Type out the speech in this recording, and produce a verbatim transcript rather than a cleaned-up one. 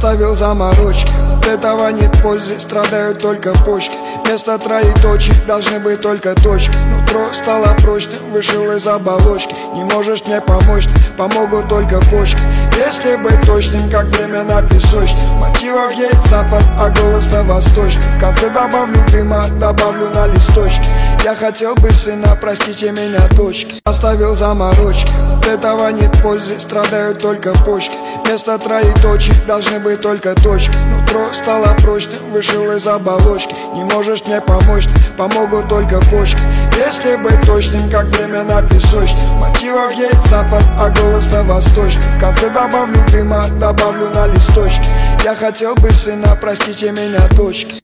Оставил заморочки, от этого нет пользы, страдают только почки. Вместо троеточий должны быть только точки. Нутро стало прочным, вышел из оболочки. Не можешь мне помочь, ты, помогут только почки. Если быть точным, как время на песочке. Мотивов есть запад, а голос-то восточный. В конце добавлю дыма, добавлю на листочки. Я хотел бы сына, простите меня, дочки. Оставил заморочки, от этого нет пользы, страдают только почки. Вместо троеточий должны быть только точки. Нутро стало прочным, вышел из оболочки. Не можешь мне помочь, ты, помогут только почки. Если быть точным, как время на песочке. Мотивов есть запад, а голос-то восточный. В конце добавлю дыма, добавлю на листочки. Я хотел бы сына, простите меня, дочки.